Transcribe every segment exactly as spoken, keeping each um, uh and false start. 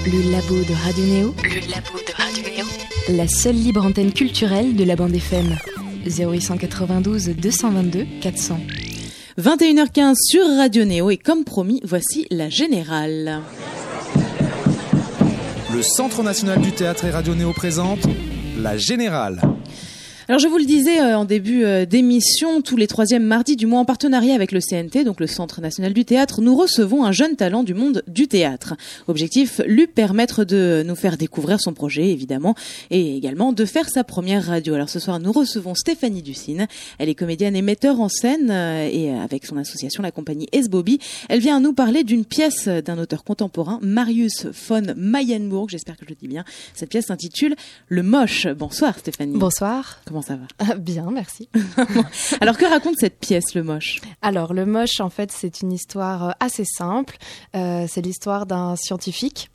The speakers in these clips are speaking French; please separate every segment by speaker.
Speaker 1: Le labo de Radio Néo.
Speaker 2: Le labo de Radio Néo.
Speaker 1: La seule libre antenne culturelle de la bande F M. zéro huit cent quatre-vingt-douze deux cent vingt-deux quatre cents.
Speaker 3: vingt et une heures quinze sur Radio Néo et comme promis, voici la Générale.
Speaker 4: Le Centre national du théâtre et Radio Néo présente la Générale.
Speaker 3: Alors je vous le disais euh, en début euh, d'émission, tous les troisièmes mardis du mois en partenariat avec le C N T, donc le Centre national du théâtre, nous recevons un jeune talent du monde du théâtre. Objectif, lui permettre de nous faire découvrir son projet évidemment et également de faire sa première radio. Alors ce soir nous recevons Stéphanie Ducine, elle est comédienne et metteur en scène euh, et avec son association la compagnie S-Bobby, elle vient nous parler d'une pièce d'un auteur contemporain, Marius von Mayenburg, j'espère que je le dis bien. Cette pièce s'intitule Le Moche. Bonsoir Stéphanie.
Speaker 1: Bonsoir.
Speaker 3: Comment ça va ?
Speaker 1: Ah, bien, merci.
Speaker 3: Alors, que raconte cette pièce, Le Moche ?
Speaker 1: Alors, Le Moche, en fait, c'est une histoire assez simple. Euh, c'est l'histoire d'un scientifique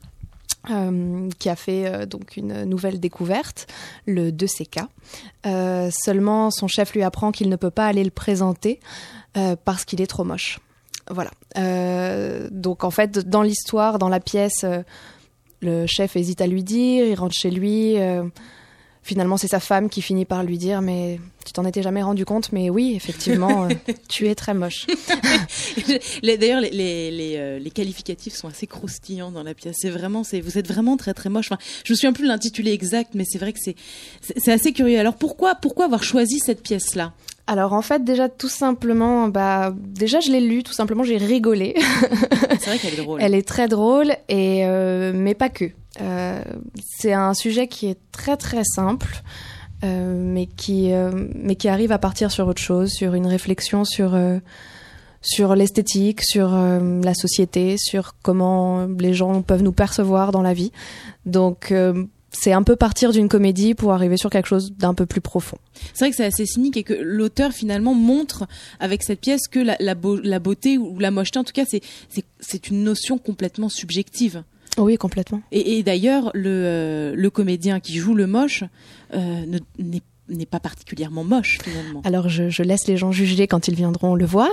Speaker 1: euh, qui a fait euh, donc une nouvelle découverte, le deux C K. Euh, seulement, son chef lui apprend qu'il ne peut pas aller le présenter euh, parce qu'il est trop moche. Voilà. Euh, donc, en fait, dans l'histoire, dans la pièce, euh, le chef hésite à lui dire, il rentre chez lui... Euh, Finalement, c'est sa femme qui finit par lui dire « Mais tu t'en étais jamais rendu compte, mais oui, effectivement, euh, tu es très moche. »
Speaker 3: D'ailleurs, les, les, les, euh, les qualificatifs sont assez croustillants dans la pièce. C'est vraiment, c'est, vous êtes vraiment très très moche. Enfin, je me souviens plus de l'intitulé exact, mais c'est vrai que c'est, c'est, c'est assez curieux. Alors pourquoi, pourquoi avoir choisi cette pièce-là ?
Speaker 1: Alors en fait, déjà tout simplement, bah déjà je l'ai lue, tout simplement j'ai rigolé.
Speaker 3: C'est vrai qu'elle est drôle.
Speaker 1: Elle est très drôle, et euh, mais pas que. Euh, c'est un sujet qui est très très simple, euh, mais qui euh, mais qui arrive à partir sur autre chose, sur une réflexion sur euh, sur l'esthétique, sur euh, la société, sur comment les gens peuvent nous percevoir dans la vie. Donc euh, c'est un peu partir d'une comédie pour arriver sur quelque chose d'un peu plus profond.
Speaker 3: C'est vrai que c'est assez cynique et que l'auteur finalement montre avec cette pièce que la, la, beau, la beauté ou la mocheté, en tout cas, c'est, c'est, c'est une notion complètement subjective.
Speaker 1: Oui, complètement.
Speaker 3: Et, et d'ailleurs, le, euh, le comédien qui joue le moche euh, ne, n'est n'est pas particulièrement moche finalement.
Speaker 1: Alors je, je laisse les gens juger quand ils viendront le voir.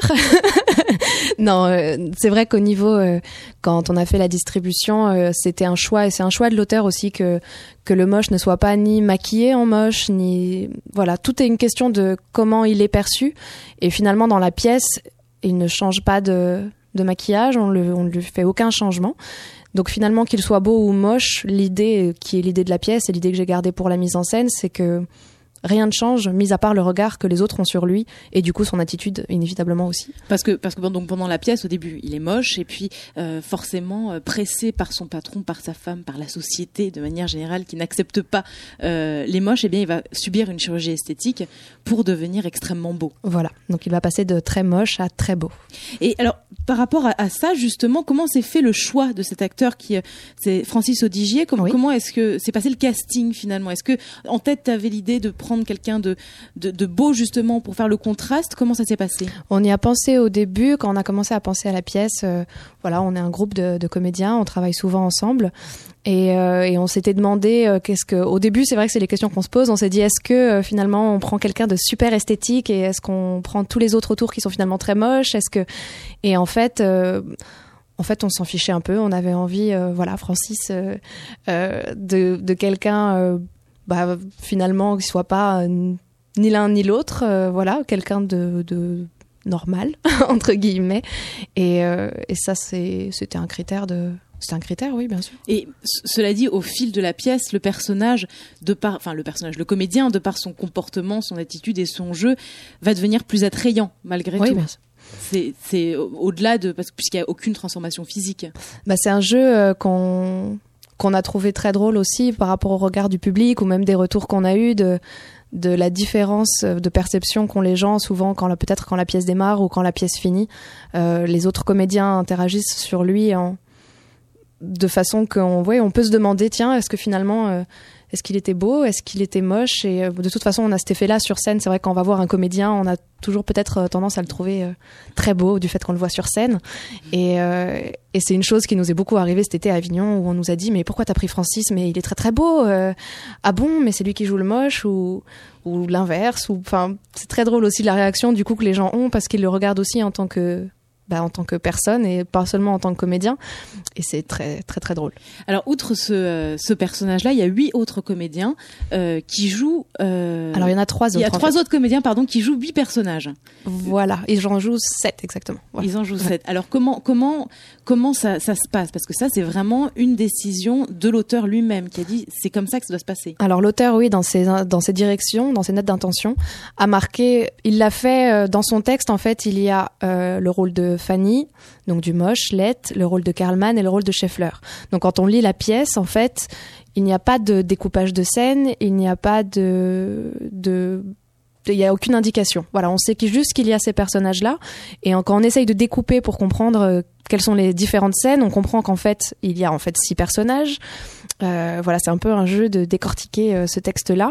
Speaker 1: Non, euh, c'est vrai qu'au niveau, euh, quand on a fait la distribution, euh, c'était un choix, et c'est un choix de l'auteur aussi que que le moche ne soit pas ni maquillé en moche, ni voilà, tout est une question de comment il est perçu. Et finalement dans la pièce, il ne change pas de de maquillage, on le on lui fait aucun changement. Donc finalement qu'il soit beau ou moche, l'idée qui est l'idée de la pièce et l'idée que j'ai gardée pour la mise en scène, c'est que rien ne change, mis à part le regard que les autres ont sur lui, et du coup son attitude inévitablement aussi.
Speaker 3: Parce que parce que donc pendant la pièce, au début, il est moche, et puis euh, forcément euh, pressé par son patron, par sa femme, par la société de manière générale qui n'accepte pas euh, les moches, et eh bien il va subir une chirurgie esthétique pour devenir extrêmement beau.
Speaker 1: Voilà, donc il va passer de très moche à très beau.
Speaker 3: Et alors par rapport à, à ça justement, comment s'est fait le choix de cet acteur qui c'est Francis Odigier? Comment, oui. comment est-ce que s'est passé le casting finalement? Est-ce que en tête tu avais l'idée de prendre quelqu'un de, de, de beau justement pour faire le contraste? Comment ça s'est passé?
Speaker 1: On y a pensé au début, quand on a commencé à penser à la pièce. Euh, voilà, on est un groupe de, de comédiens, on travaille souvent ensemble, et, euh, et on s'était demandé euh, qu'est-ce que. Au début, c'est vrai que c'est les questions qu'on se pose. On s'est dit, est-ce que euh, finalement on prend quelqu'un de super esthétique, et est-ce qu'on prend tous les autres autour qui sont finalement très moches? Est-ce que et en fait. Euh, En fait, on s'en fichait un peu. On avait envie, euh, voilà, Francis, euh, euh, de, de quelqu'un, euh, bah, finalement, qui soit pas euh, ni l'un ni l'autre. Euh, voilà, quelqu'un de, de normal entre guillemets. Et, euh, et ça, c'est, c'était un critère de. C'est un critère, oui, bien sûr.
Speaker 3: Et c- cela dit, au fil de la pièce, le personnage, de par, enfin le personnage, le comédien, de par son comportement, son attitude et son jeu, va devenir plus attrayant malgré
Speaker 1: oui,
Speaker 3: tout.
Speaker 1: Bien sûr.
Speaker 3: C'est, c'est au-delà de parce que puisqu'il n'y a aucune transformation physique.
Speaker 1: Bah, c'est un jeu euh, qu'on qu'on a trouvé très drôle aussi par rapport au regard du public, ou même des retours qu'on a eu de de la différence de perception qu'ont les gens souvent quand la, peut-être quand la pièce démarre ou quand la pièce finit. Euh, les autres comédiens interagissent sur lui en de façon qu'on ouais, on peut se demander, tiens, est-ce que finalement euh, est-ce qu'il était beau, est-ce qu'il était moche? Et euh, de toute façon, on a cet effet-là sur scène. C'est vrai, quand on va voir un comédien, on a toujours peut-être euh, tendance à le trouver euh, très beau du fait qu'on le voit sur scène. Et, euh, et c'est une chose qui nous est beaucoup arrivée cet été à Avignon, où on nous a dit, mais pourquoi t'as pris Francis? Mais il est très très beau. Euh, ah bon, mais c'est lui qui joue le moche, ou ou l'inverse. Ou enfin, c'est très drôle aussi la réaction du coup que les gens ont, parce qu'ils le regardent aussi en tant que bah, en tant que personne et pas seulement en tant que comédien. Et c'est très, très, très drôle.
Speaker 3: Alors, outre ce, euh, ce personnage-là, il y a huit autres comédiens euh, qui jouent... Euh...
Speaker 1: Alors, il y en a trois autres.
Speaker 3: Il y a trois fait. autres comédiens, pardon, qui jouent huit personnages.
Speaker 1: Voilà. Et j'en joue sept, exactement. Voilà.
Speaker 3: Ils en jouent sept. Alors, comment, comment, comment ça, ça se passe? Parce que ça, c'est vraiment une décision de l'auteur lui-même qui a dit c'est comme ça que ça doit se passer.
Speaker 1: Alors, l'auteur, oui, dans ses, dans ses directions, dans ses notes d'intention, a marqué... Il l'a fait euh, dans son texte, en fait, il y a euh, le rôle de Fanny, donc du moche, Lett, le rôle de Karlmann et le rôle de Scheffler. Donc quand on lit la pièce, en fait, il n'y a pas de découpage de scène, il n'y a pas de... de il n'y a aucune indication. Voilà, on sait juste qu'il y a ces personnages-là. Et quand on essaye de découper pour comprendre euh, quelles sont les différentes scènes, on comprend qu'en fait, il y a en fait six personnages. Euh, voilà, c'est un peu un jeu de décortiquer euh, ce texte-là.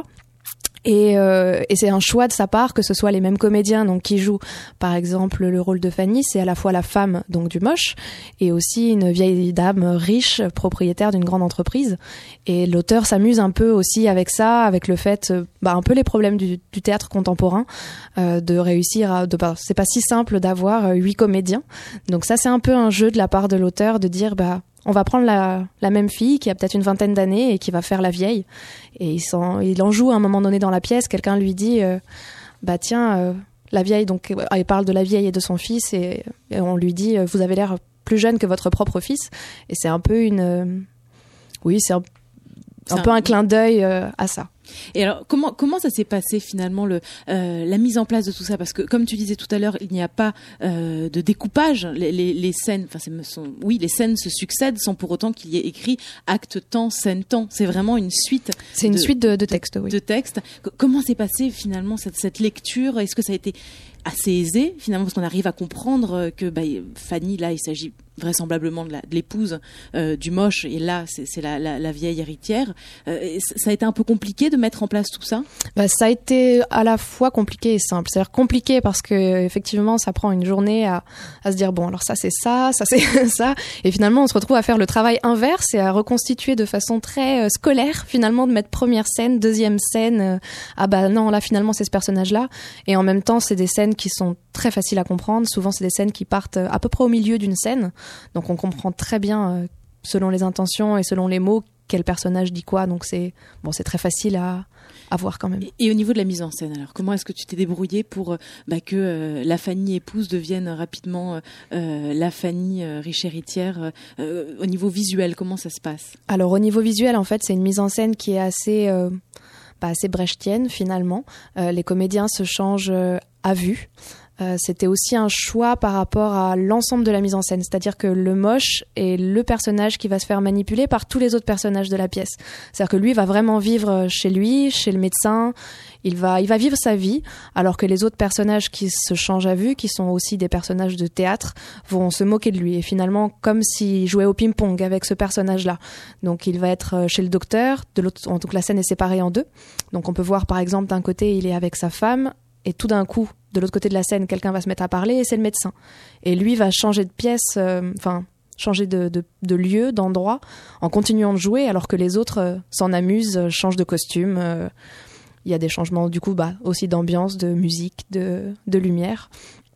Speaker 1: Et, euh, et c'est un choix de sa part que ce soit les mêmes comédiens donc qui jouent par exemple le rôle de Fanny, c'est à la fois la femme donc du moche et aussi une vieille dame riche propriétaire d'une grande entreprise. Et l'auteur s'amuse un peu aussi avec ça, avec le fait bah un peu les problèmes du, du théâtre contemporain, euh, de réussir à de bah, c'est pas si simple d'avoir huit comédiens. Donc ça c'est un peu un jeu de la part de l'auteur de dire bah on va prendre la, la même fille qui a peut-être une vingtaine d'années et qui va faire la vieille. Et il, s'en, il en joue à un moment donné dans la pièce. Quelqu'un lui dit euh, bah tiens, euh, la vieille, donc il parle de la vieille et de son fils et, et on lui dit vous avez l'air plus jeune que votre propre fils. Et c'est un peu une, euh, oui, c'est un, un, un peu un clin d'œil euh, à ça.
Speaker 3: Et alors, comment comment ça s'est passé finalement le euh, la mise en place de tout ça? Parce que comme tu disais tout à l'heure, il n'y a pas euh, de découpage. Les, les, les scènes, enfin, c'est, sont, oui, les scènes se succèdent sans pour autant qu'il y ait écrit acte temps, scène temps. C'est vraiment une suite.
Speaker 1: C'est une
Speaker 3: de,
Speaker 1: suite de, de textes, oui.
Speaker 3: De textes. Comment s'est passé finalement cette cette lecture? Est-ce que ça a été assez aisé finalement parce qu'on arrive à comprendre que bah, Fanny là, il s'agit vraisemblablement de, la, de l'épouse euh, du moche et là c'est, c'est la, la, la vieille héritière. Euh, ça a été un peu compliqué de mettre en place tout ça?
Speaker 1: Bah, ça a été à la fois compliqué et simple. C'est-à-dire compliqué parce que effectivement ça prend une journée à, à se dire bon alors ça c'est ça, ça c'est ça et finalement on se retrouve à faire le travail inverse et à reconstituer de façon très euh, scolaire finalement de mettre première scène, deuxième scène, euh, ah bah non là finalement c'est ce personnage là et en même temps c'est des scènes qui sont très faciles à comprendre. Souvent c'est des scènes qui partent à peu près au milieu d'une scène. Donc on comprend très bien, euh, selon les intentions et selon les mots, quel personnage dit quoi. Donc c'est bon, c'est très facile à, à voir quand même.
Speaker 3: Et, et au niveau de la mise en scène, alors comment est-ce que tu t'es débrouillée pour bah, que euh, la Fanny épouse devienne rapidement euh, la Fanny euh, riche héritière euh, au niveau visuel? Comment ça se passe?
Speaker 1: Alors au niveau visuel, en fait, c'est une mise en scène qui est assez, euh, bah, assez brechtienne finalement. Euh, les comédiens se changent euh, à vue. Euh, c'était aussi un choix par rapport à l'ensemble de la mise en scène, c'est-à-dire que le moche est le personnage qui va se faire manipuler par tous les autres personnages de la pièce. C'est-à-dire que lui va vraiment vivre chez lui, chez le médecin, il va, il va vivre sa vie, alors que les autres personnages qui se changent à vue, qui sont aussi des personnages de théâtre, vont se moquer de lui. Et finalement, comme s'il jouait au ping-pong avec ce personnage-là. Donc il va être chez le docteur, de l'autre, donc la scène est séparée en deux. Donc on peut voir par exemple d'un côté il est avec sa femme, et tout d'un coup, de l'autre côté de la scène, quelqu'un va se mettre à parler et c'est le médecin. Et lui va changer de pièce, enfin, euh, changer de, de, de lieu, d'endroit, en continuant de jouer, alors que les autres euh, s'en amusent, euh, changent de costume. Euh, il y a des changements, du coup, bah, aussi d'ambiance, de musique, de, de lumière.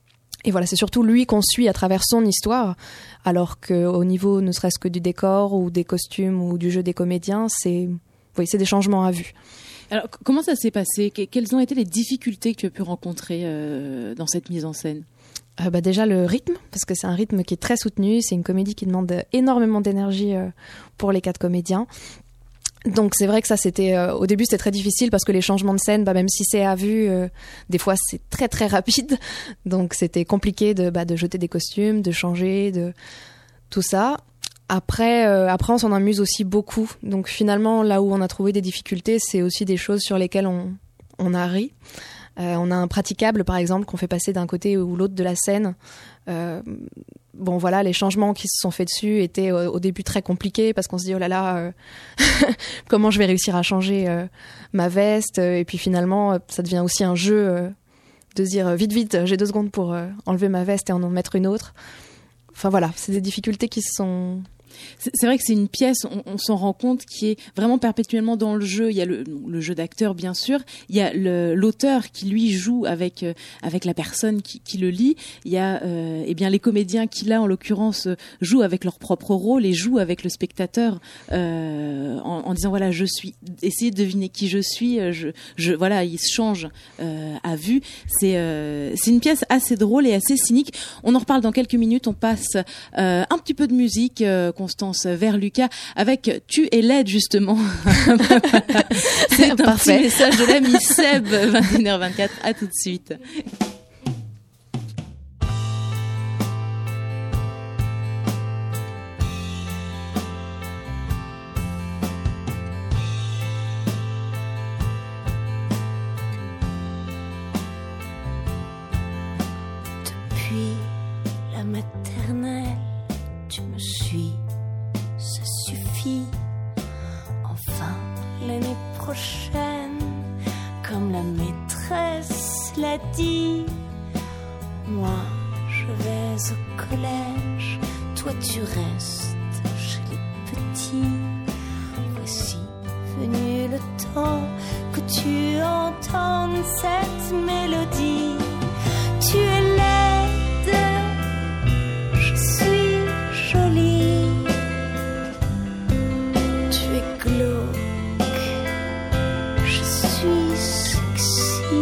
Speaker 1: Et voilà, c'est surtout lui qu'on suit à travers son histoire, alors qu'au niveau, ne serait-ce que du décor, ou des costumes, ou du jeu des comédiens, c'est, oui, c'est des changements à vue.
Speaker 3: Alors, comment ça s'est passé? Quelles ont été les difficultés que tu as pu rencontrer euh, dans cette mise en scène?
Speaker 1: euh, bah Déjà le rythme, parce que c'est un rythme qui est très soutenu, c'est une comédie qui demande énormément d'énergie euh, pour les quatre comédiens. Donc c'est vrai que ça c'était euh, au début c'était très difficile parce que les changements de scène, bah, même si c'est à vue, euh, des fois c'est très très rapide, donc c'était compliqué de, bah, de jeter des costumes, de changer, de tout ça. Après, euh, après, on s'en amuse aussi beaucoup. Donc finalement, là où on a trouvé des difficultés, c'est aussi des choses sur lesquelles on, on a ri. Euh, on a un praticable, par exemple, qu'on fait passer d'un côté ou l'autre de la scène. Euh, bon, voilà, les changements qui se sont faits dessus étaient au, au début très compliqués parce qu'on se dit, oh là là, euh, comment je vais réussir à changer euh, ma veste? Et puis finalement, ça devient aussi un jeu euh, de se dire, vite, vite, j'ai deux secondes pour euh, enlever ma veste et en en mettre une autre. Enfin voilà, c'est des difficultés qui se sont...
Speaker 3: C'est, c'est vrai que c'est une pièce, on, on s'en rend compte, qui est vraiment perpétuellement dans le jeu. Il y a le, le jeu d'acteur, bien sûr. Il y a le, l'auteur qui, lui, joue avec, euh, avec la personne qui, qui le lit. Il y a euh, eh bien, les comédiens qui, là, en l'occurrence, jouent avec leur propre rôle et jouent avec le spectateur euh, en, en disant, voilà, je suis... Essayez de deviner qui je suis. Je, je, voilà, ils se changent euh, à vue. C'est, euh, c'est une pièce assez drôle et assez cynique. On en reparle dans quelques minutes. On passe euh, un petit peu de musique, euh, Constance, vers Lucas, avec Tu es laide, justement. C'est un Parfait. Petit message de l'ami Seb, vingt et une heures vingt-quatre. À tout de suite.
Speaker 2: Depuis la maternelle, tu me suis, ça suffit. Enfin, l'année prochaine, comme la maîtresse l'a dit, moi je vais au collège, toi tu restes chez les petits. Voici venu le temps que tu entendes cette mélodie. Tu es laide, je suis jolie. Tu es glauque, je suis sexy.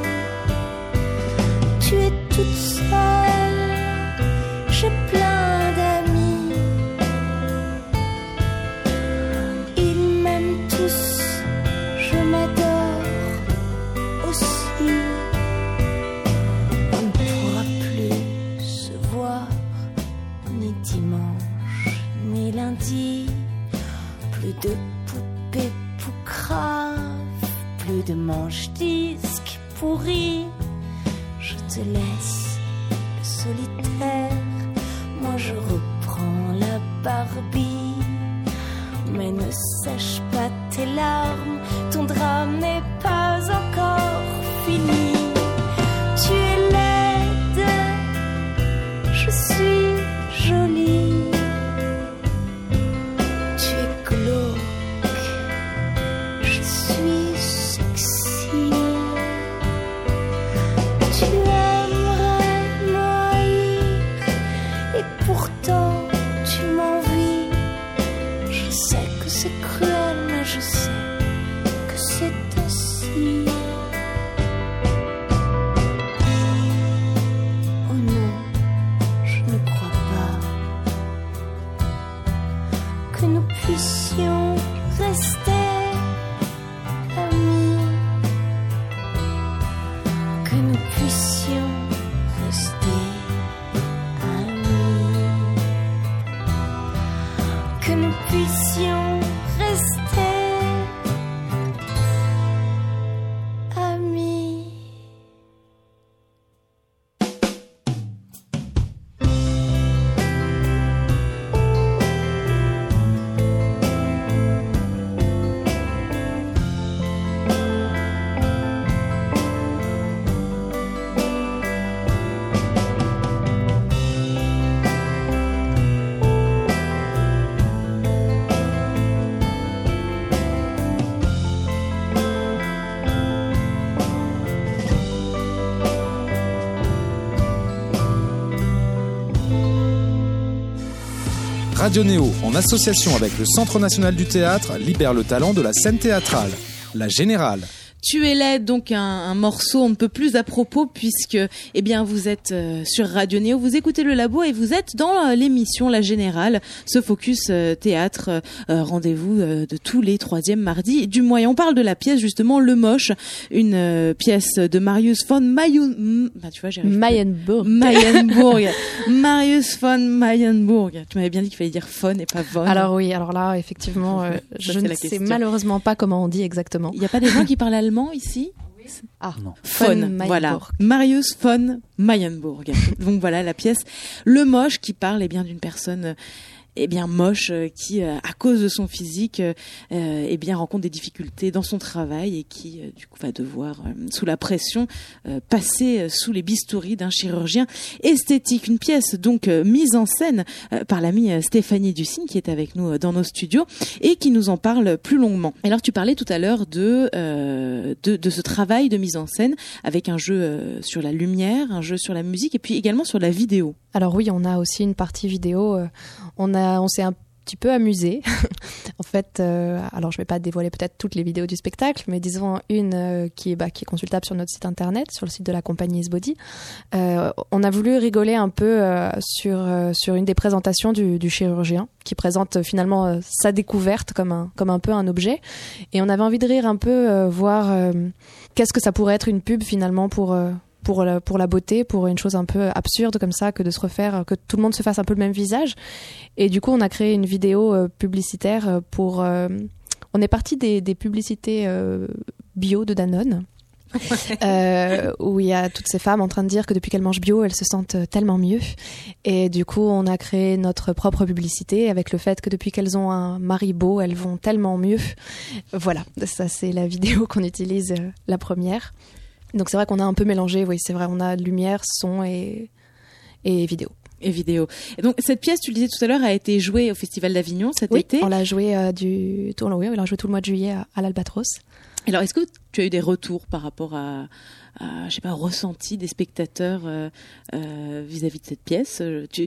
Speaker 2: Tu es toute seule, j'ai plein d'amis. Ils m'aiment tous, je m'adore aussi. On ne pourra plus se voir ni dimanche ni lundi. Plus de poupées poucraves, plus de manches-disques pourris. Je te laisse le solitaire, moi je reprends la Barbie. Mais ne sèche pas tes larmes, ton drame n'est pas encore fini. Tu es laide, je suis jolie. Tu es glauque, je suis sexy. Tu aimerais m'haïr et pourtant tu m'envies. Je sais que c'est cruel, mais je sais que c'est ainsi. Oh non, je ne crois pas que nous puissions rester amis, que nous puissions rester amis, que nous puissions rester amis.
Speaker 4: Radio Néo, en association avec le Centre national du théâtre, libère le talent de la scène théâtrale. La Générale.
Speaker 3: Tu es laide, donc un, un morceau on ne peut plus à propos puisque eh bien vous êtes euh, sur Radio Néo, vous écoutez le Labo et vous êtes dans euh, l'émission La Générale, ce focus euh, théâtre, euh, rendez-vous euh, de tous les troisièmes mardis du mois. Et on parle de la pièce justement Le Moche, une euh, pièce de Marius von Mayen... Bah, tu vois, j'arrive
Speaker 1: Mayenburg.
Speaker 3: Mayenburg. Marius von Mayenburg. Tu m'avais bien dit qu'il fallait dire von et pas von.
Speaker 1: Alors oui, alors là effectivement, euh, je ne sais malheureusement pas comment on dit exactement.
Speaker 3: Il n'y a pas des gens qui parlent allemand ici?
Speaker 1: Ah,
Speaker 3: non. Von, voilà. Marius von Mayenburg. Donc voilà la pièce Le Moche qui parle eh bien d'une personne eh bien moche, euh, qui euh, à cause de son physique, euh, eh bien rencontre des difficultés dans son travail et qui euh, du coup va devoir euh, sous la pression euh, passer euh, sous les bistouris d'un chirurgien esthétique. Une pièce donc euh, mise en scène euh, par l'amie euh, Stéphanie Ducine qui est avec nous euh, dans nos studios et qui nous en parle plus longuement. Alors tu parlais tout à l'heure de, euh, de de ce travail de mise en scène avec un jeu euh, sur la lumière, un jeu sur la musique et puis également sur la vidéo.
Speaker 1: Alors oui, on a aussi une partie vidéo. Euh, on a, on s'est un petit peu amusé. En fait, euh, alors je vais pas dévoiler peut-être toutes les vidéos du spectacle, mais disons une euh, qui est bah, qui est consultable sur notre site internet, sur le site de la compagnie Isbody. Euh, on a voulu rigoler un peu euh, sur euh, sur une des présentations du, du chirurgien, qui présente euh, finalement euh, sa découverte comme un comme un peu un objet, et on avait envie de rire un peu, euh, voir euh, qu'est-ce que ça pourrait être une pub finalement pour euh, pour la, pour la beauté, pour une chose un peu absurde comme ça, que de se refaire, que tout le monde se fasse un peu le même visage. Et du coup, on a créé une vidéo euh, publicitaire pour... Euh, on est parti des, des publicités euh, bio de Danone, euh, où il y a toutes ces femmes en train de dire que depuis qu'elles mangent bio, elles se sentent tellement mieux. Et du coup, on a créé notre propre publicité avec le fait que depuis qu'elles ont un mari beau, elles vont tellement mieux. Voilà, ça c'est la vidéo qu'on utilise, euh, la première. Donc c'est vrai qu'on a un peu mélangé, oui, c'est vrai, on a lumière, son et, et vidéo.
Speaker 3: Et vidéo. Et donc cette pièce, tu le disais tout à l'heure, a été jouée au Festival d'Avignon cet
Speaker 1: oui,
Speaker 3: été.
Speaker 1: On l'a joué euh, du, tout, oui, on l'a joué tout le mois de juillet à, à l'Albatros.
Speaker 3: Alors est-ce que tu as eu des retours par rapport à, à je sais pas, ressenti des spectateurs euh, euh, vis-à-vis de cette pièce? Tu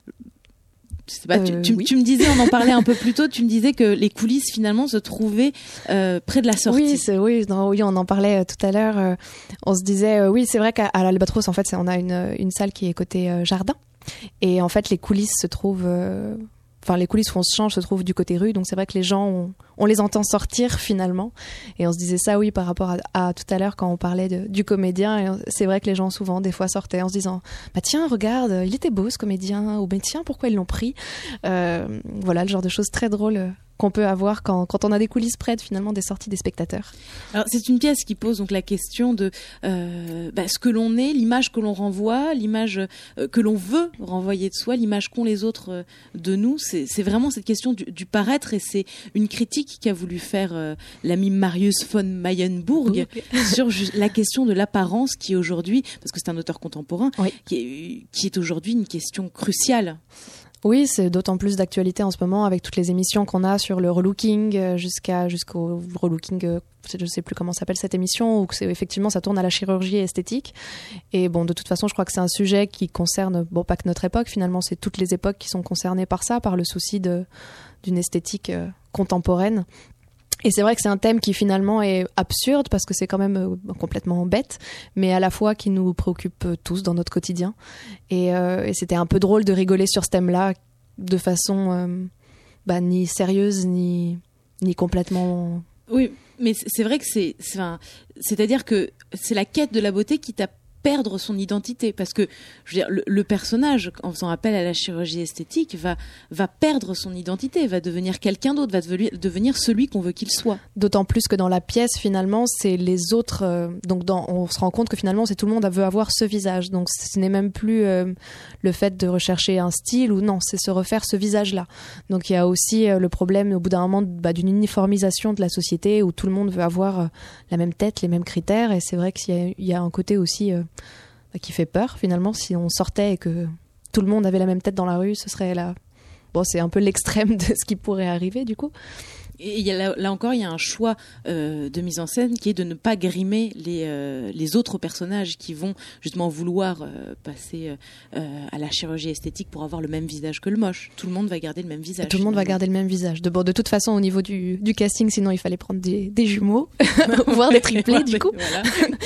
Speaker 3: Je sais pas,
Speaker 1: euh,
Speaker 3: tu, tu,
Speaker 1: oui.
Speaker 3: tu me disais, on en parlait un peu plus tôt, tu me disais que les coulisses finalement se trouvaient euh, près de la sortie.
Speaker 1: Oui, c'est, oui, non, oui, on en parlait euh, tout à l'heure. Euh, on se disait, euh, oui, c'est vrai qu'à à l'Albatros, en fait, c'est, on a une, une salle qui est côté euh, jardin. Et en fait, les coulisses se trouvent... Euh, Enfin, les coulisses où on se change se trouvent du côté rue, donc c'est vrai que les gens, on, on les entend sortir finalement. Et on se disait ça, oui, par rapport à, à tout à l'heure quand on parlait de, du comédien. Et c'est vrai que les gens souvent, des fois, sortaient en se disant, bah tiens, regarde, il était beau ce comédien, ou ben tiens, pourquoi ils l'ont pris. Euh, voilà, le genre de choses très drôles qu'on peut avoir quand, quand on a des coulisses près finalement des sorties des spectateurs.
Speaker 3: Alors c'est une pièce qui pose donc la question de euh, bah, ce que l'on est, l'image que l'on renvoie, l'image euh, que l'on veut renvoyer de soi, l'image qu'ont les autres euh, de nous. C'est, c'est vraiment cette question du, du paraître, et c'est une critique qu'a voulu faire euh, l'ami Marius von Mayenburg okay. sur ju- la question de l'apparence qui aujourd'hui, parce que c'est un auteur contemporain, oui. qui, est, qui est aujourd'hui une question cruciale.
Speaker 1: Oui, c'est d'autant plus d'actualité en ce moment avec toutes les émissions qu'on a sur le relooking jusqu'à jusqu'au relooking, je ne sais plus comment s'appelle cette émission, où c'est, effectivement ça tourne à la chirurgie esthétique. Et bon, de toute façon, je crois que c'est un sujet qui concerne, bon, pas que notre époque, finalement, c'est toutes les époques qui sont concernées par ça, par le souci de, d'une esthétique euh, contemporaine. Et c'est vrai que c'est un thème qui finalement est absurde parce que c'est quand même euh, complètement bête, mais à la fois qui nous préoccupe tous dans notre quotidien. Et, euh, et c'était un peu drôle de rigoler sur ce thème-là de façon euh, bah, ni sérieuse ni, ni complètement...
Speaker 3: Oui, mais c'est vrai que c'est, c'est, enfin, c'est-à-dire que c'est la quête de la beauté qui t'a perdre son identité, parce que je veux dire, le, le personnage, en faisant appel à la chirurgie esthétique, va, va perdre son identité, va devenir quelqu'un d'autre, va devenir, devenir celui qu'on veut qu'il soit.
Speaker 1: D'autant plus que dans la pièce, finalement, c'est les autres... Euh, donc dans, on se rend compte que finalement, c'est tout le monde veut avoir ce visage. Donc ce n'est même plus euh, le fait de rechercher un style, ou non, c'est se refaire ce visage-là. Donc il y a aussi euh, le problème, au bout d'un moment, bah, d'une uniformisation de la société, où tout le monde veut avoir euh, la même tête, les mêmes critères. Et c'est vrai qu'il y a, il y a un côté aussi... Euh, qui fait peur finalement. Si on sortait et que tout le monde avait la même tête dans la rue, ce serait là, bon, c'est un peu l'extrême de ce qui pourrait arriver du coup.
Speaker 3: Et il y a là, là encore, il y a un choix euh, de mise en scène qui est de ne pas grimer les, euh, les autres personnages qui vont justement vouloir euh, passer euh, à la chirurgie esthétique pour avoir le même visage que le moche. Tout le monde va garder le même visage.
Speaker 1: Et tout le monde va garder le même visage. De, bon, de toute façon, au niveau du, du casting, sinon il fallait prendre des, des jumeaux, voire des triplés du coup. Voilà.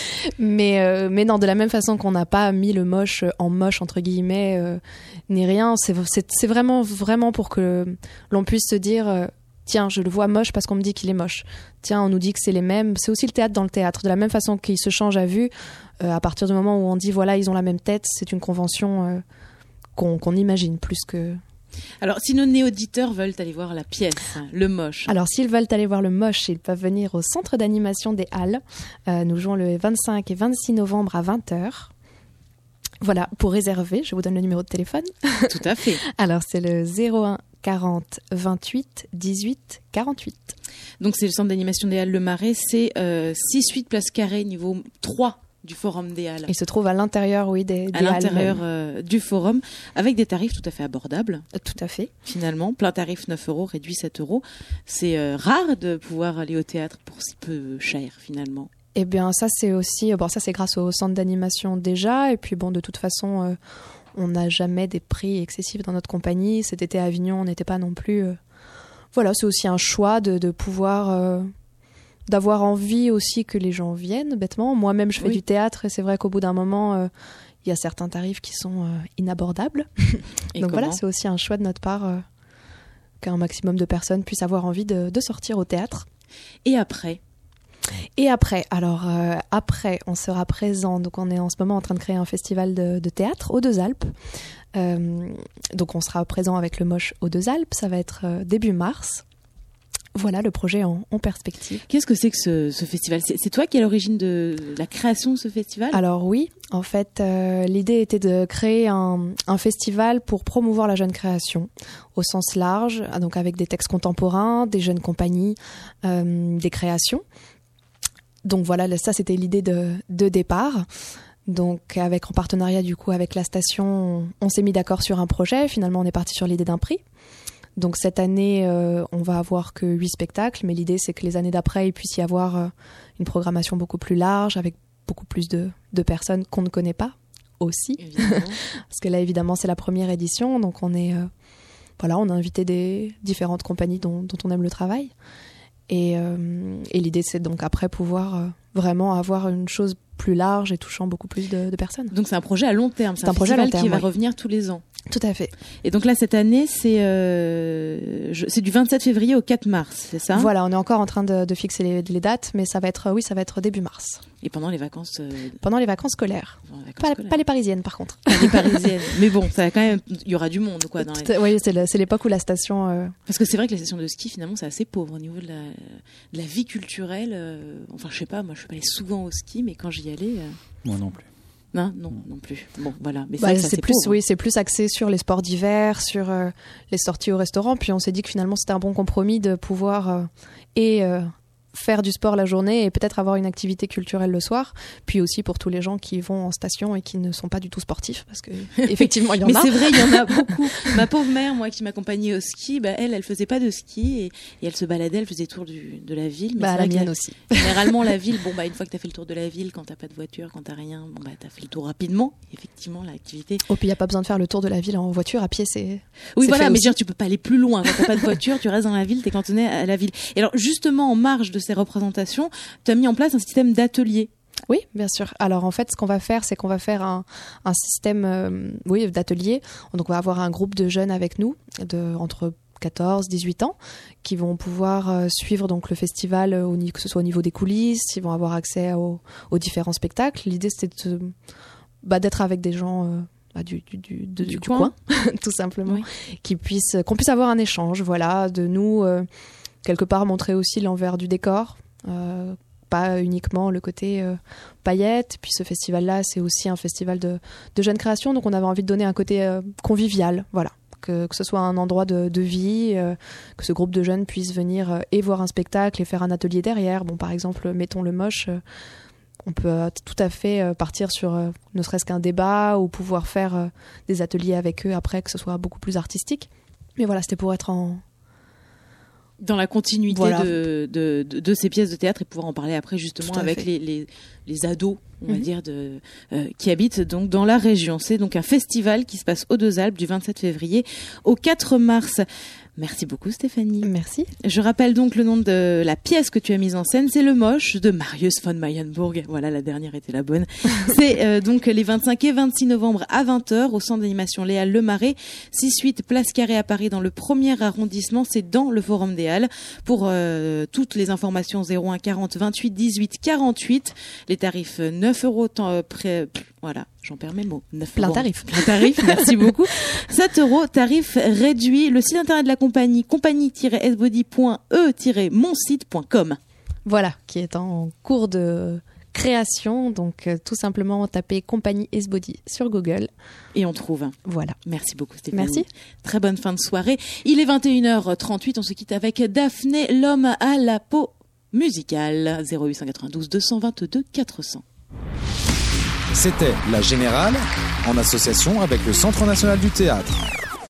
Speaker 1: mais, euh, mais non, de la même façon qu'on n'a pas mis le moche en moche, entre guillemets, euh, ni rien, c'est, c'est, c'est vraiment, vraiment pour que l'on puisse se dire... Euh, tiens, je le vois moche parce qu'on me dit qu'il est moche. Tiens, on nous dit que c'est les mêmes. C'est aussi le théâtre dans le théâtre. De la même façon qu'ils se changent à vue, euh, à partir du moment où on dit, voilà, ils ont la même tête, c'est une convention euh, qu'on, qu'on imagine plus que...
Speaker 3: Alors, si nos néo-auditeurs veulent aller voir la pièce, le moche.
Speaker 1: Alors, s'ils veulent aller voir le moche, ils peuvent venir au centre d'animation des Halles. Euh, nous jouons le vingt-cinq et vingt-six novembre à vingt heures. Voilà, pour réserver, je vous donne le numéro de téléphone.
Speaker 3: Tout à fait.
Speaker 1: Alors, c'est le zéro un quarante vingt-huit dix-huit quarante-huit.
Speaker 3: Donc c'est le centre d'animation des Halles Le Marais, c'est euh, six huit Place Carrée, niveau trois du Forum des Halles.
Speaker 1: Il se trouve à l'intérieur, oui, des, des
Speaker 3: à l'intérieur
Speaker 1: Halles
Speaker 3: euh, du Forum, avec des tarifs tout à fait abordables.
Speaker 1: Tout à fait.
Speaker 3: Finalement, plein tarif neuf euros, réduit sept euros. C'est euh, rare de pouvoir aller au théâtre pour si peu cher, finalement.
Speaker 1: Eh bien, ça, c'est aussi... Bon, ça, c'est grâce au centre d'animation déjà. Et puis, bon, de toute façon, euh, on n'a jamais des prix excessifs dans notre compagnie. Cet été à Avignon, on n'était pas non plus... Euh... Voilà, c'est aussi un choix de, de pouvoir... Euh... d'avoir envie aussi que les gens viennent, bêtement. Moi-même, je fais oui. du théâtre et c'est vrai qu'au bout d'un moment, il euh, y a certains tarifs qui sont euh, inabordables. Donc comment? Voilà, c'est aussi un choix de notre part euh, qu'un maximum de personnes puissent avoir envie de, de sortir au théâtre.
Speaker 3: Et après
Speaker 1: Et après, alors euh, après, on sera présent. Donc on est en ce moment en train de créer un festival de, de théâtre aux Deux Alpes. Euh, donc on sera présent avec le Moche aux Deux Alpes. Ça va être euh, début mars. Voilà le projet en, en perspective.
Speaker 3: Qu'est-ce que c'est que ce, ce festival ? c'est, c'est toi qui es à l'origine de la création de ce festival ?
Speaker 1: Alors oui, en fait, euh, l'idée était de créer un, un festival pour promouvoir la jeune création au sens large, donc avec des textes contemporains, des jeunes compagnies, euh, des créations. Donc voilà, ça c'était l'idée de, de départ. Donc avec en partenariat du coup avec la station, on, on s'est mis d'accord sur un projet. Finalement, on est parti sur l'idée d'un prix. Donc cette année, euh, on va avoir que huit spectacles, mais l'idée c'est que les années d'après, il puisse y avoir euh, une programmation beaucoup plus large, avec beaucoup plus de, de personnes qu'on ne connaît pas aussi. Parce que là, évidemment, c'est la première édition, donc on est, euh, voilà, on a invité des différentes compagnies dont, dont on aime le travail. Et, euh, et l'idée, c'est donc après pouvoir euh, vraiment avoir une chose plus large et touchant beaucoup plus de, de personnes.
Speaker 3: Donc c'est un projet à long terme, c'est, c'est un, un
Speaker 1: projet à long terme,
Speaker 3: qui va
Speaker 1: oui.
Speaker 3: revenir tous les ans.
Speaker 1: Tout à fait.
Speaker 3: Et donc là, cette année, c'est, euh, je, c'est du vingt-sept février au quatre mars, c'est ça ?
Speaker 1: Voilà, on est encore en train de, de fixer les, les dates, mais ça va être, oui, ça va être début mars.
Speaker 3: Et pendant les vacances euh...
Speaker 1: Pendant les vacances scolaires. Les vacances pas, scolaires. Pas les parisiennes, par contre.
Speaker 3: Pas les parisiennes. Mais bon, ça va quand même, il y aura du monde, quoi. Dans les...
Speaker 1: Oui, c'est, le, c'est l'époque où la station... Euh...
Speaker 3: Parce que c'est vrai que la station de ski, finalement, c'est assez pauvre au niveau de la, de la vie culturelle. Euh... Enfin, je sais pas, moi, je suis pas allée souvent au ski, mais quand j'y allais... Euh...
Speaker 4: Moi non plus.
Speaker 3: Non, non, non plus. Bon, voilà. Mais
Speaker 1: bah,
Speaker 3: c'est,
Speaker 1: c'est,
Speaker 3: ça, c'est
Speaker 1: plus,
Speaker 3: pauvre.
Speaker 1: oui, c'est plus axé sur les sports d'hiver, sur euh, les sorties au restaurant. Puis on s'est dit que finalement, c'était un bon compromis de pouvoir euh, et euh, faire du sport la journée et peut-être avoir une activité culturelle le soir. Puis aussi pour tous les gens qui vont en station et qui ne sont pas du tout sportifs, parce que effectivement, il y en
Speaker 3: mais
Speaker 1: a.
Speaker 3: Mais c'est vrai, il y en a beaucoup. Ma pauvre mère, moi, qui m'accompagnait au ski, bah, elle, elle faisait pas de ski et, et elle se baladait, elle faisait le tour du, de la ville. Mais
Speaker 1: bah, la mienne
Speaker 3: la,
Speaker 1: aussi.
Speaker 3: Généralement, la ville, bon, bah, une fois que t'as fait le tour de la ville, quand t'as pas de voiture, quand t'as rien, bon, bah, t'as fait le tour rapidement. Effectivement, l'activité.
Speaker 1: Oh, puis il y a pas besoin de faire le tour de la ville en voiture, à pied, c'est.
Speaker 3: Oui,
Speaker 1: c'est
Speaker 3: voilà, mais
Speaker 1: aussi.
Speaker 3: dire, tu peux pas aller plus loin. Quand t'as pas de voiture, tu restes dans la ville, t'es cantonné à la ville. Et alors, justement, en marge de ces représentations, tu as mis en place un système d'atelier.
Speaker 1: Oui, bien sûr. Alors en fait, ce qu'on va faire, c'est qu'on va faire un, un système euh, oui, d'atelier. Donc on va avoir un groupe de jeunes avec nous, de, entre quatorze et dix-huit ans, qui vont pouvoir euh, suivre donc, le festival, euh, au, que ce soit au niveau des coulisses, ils vont avoir accès au, aux différents spectacles. L'idée, c'était de, bah, d'être avec des gens... Euh, Bah, du, du, du, de,
Speaker 3: du,
Speaker 1: du
Speaker 3: coin,
Speaker 1: coin tout simplement, oui. qui puisse, qu'on puisse avoir un échange, voilà, de nous, euh, quelque part montrer aussi l'envers du décor, euh, pas uniquement le côté euh, paillettes. Puis ce festival-là, c'est aussi un festival de, de jeunes créations, donc on avait envie de donner un côté euh, convivial, voilà. Que, que ce soit un endroit de, de vie, euh, que ce groupe de jeunes puisse venir euh, et voir un spectacle et faire un atelier derrière. Bon, par exemple, mettons le Moche, euh, on peut euh, tout à fait euh, partir sur euh, ne serait-ce qu'un débat ou pouvoir faire euh, des ateliers avec eux après, que ce soit beaucoup plus artistique. Mais voilà, c'était pour être en...
Speaker 3: Dans la continuité
Speaker 1: voilà.
Speaker 3: de, de, de, de ces pièces de théâtre et pouvoir en parler après justement avec les, les, les ados, on mm-hmm. va dire, de, euh, qui habitent donc dans la région. C'est donc un festival qui se passe aux Deux Alpes du vingt-sept février au quatre mars. Merci beaucoup Stéphanie.
Speaker 1: Merci.
Speaker 3: Je rappelle donc le nom de la pièce que tu as mise en scène, c'est Le Moche de Marius von Mayenburg. Voilà, la dernière était la bonne. C'est euh, donc les vingt-cinq et vingt-six novembre à vingt heures au centre d'animation Les Halles Le Marais, six huit Place Carrée à Paris dans le premier arrondissement, c'est dans le Forum des Halles. Pour euh, toutes les informations, zéro un quarante vingt-huit dix-huit quarante-huit, les tarifs neuf euros temps, euh, près, voilà. J'en perds mes mots.
Speaker 1: Plein euros. tarif.
Speaker 3: Plein tarif, merci beaucoup. sept euros, tarif réduit. Le site internet de la compagnie, compagnie tiret s body point e tiret mon site point com.
Speaker 1: Voilà, qui est en cours de création. Donc euh, tout simplement taper Compagnie Esbody sur Google.
Speaker 3: Et on trouve.
Speaker 1: Voilà.
Speaker 3: Merci beaucoup Stéphanie.
Speaker 1: Merci.
Speaker 3: Très bonne fin de soirée. Il est vingt et une heures trente-huit, on se quitte avec Daphné, l'homme à la peau musicale. zéro huit cent quatre-vingt-douze deux cent vingt-deux quatre cents.
Speaker 4: C'était La Générale, en association avec le Centre National du Théâtre.